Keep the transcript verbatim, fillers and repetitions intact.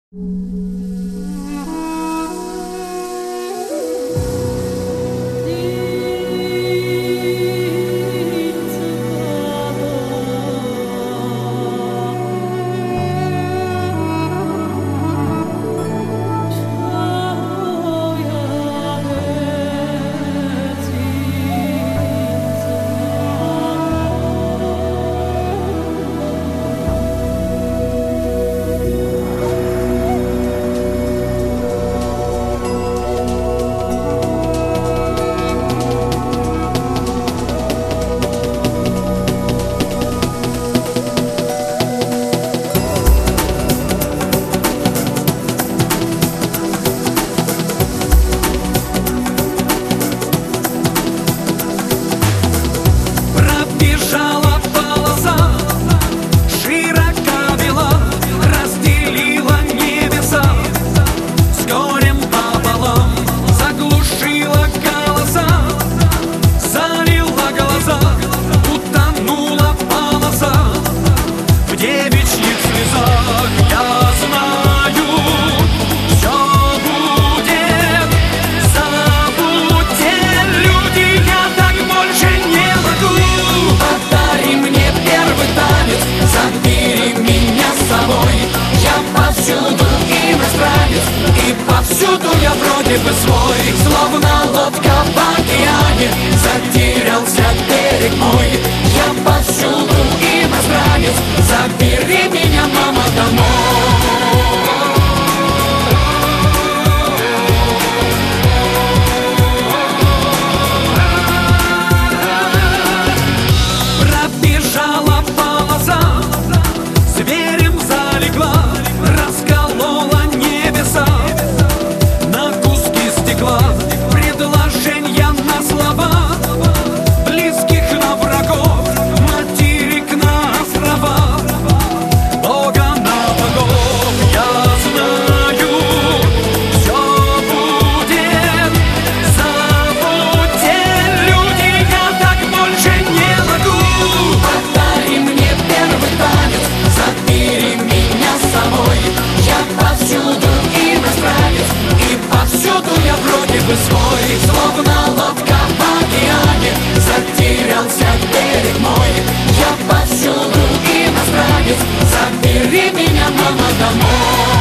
бы свой, словно лодка в океане, затерялся берег мой. Я повсюду иностранец, забери меня, мама, домой. Пробежала полоса, зверем залегла, расколола небеса на куски стекла. Предложения на слова, близких на врагов, материк на острова, Бога на богов. Я знаю, все будет, забудьте, люди, я так больше не могу. Подари мне первый танец, забери меня с собой. Я повсюду иностранец, и повсюду я вроде бы свой. Словно лодка в океане, затерялся берег мой. Я повсюду иностранец, забери меня, мама, домой.